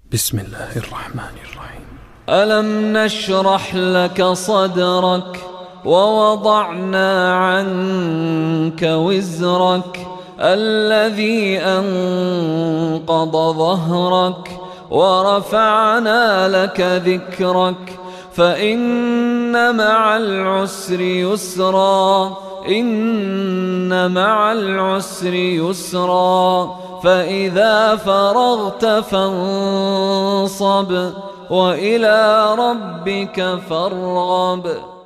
بسم الله الرحمن الرحيم. ألم نشرح لك صدرك ووضعنا عنك وزرك الذي أنقض ظهرك ورفعنا لك ذكرك فإن مع العسر يسرا إن مع العسر يسرا فإذا فرغت فانصب وإلى ربك فارغب.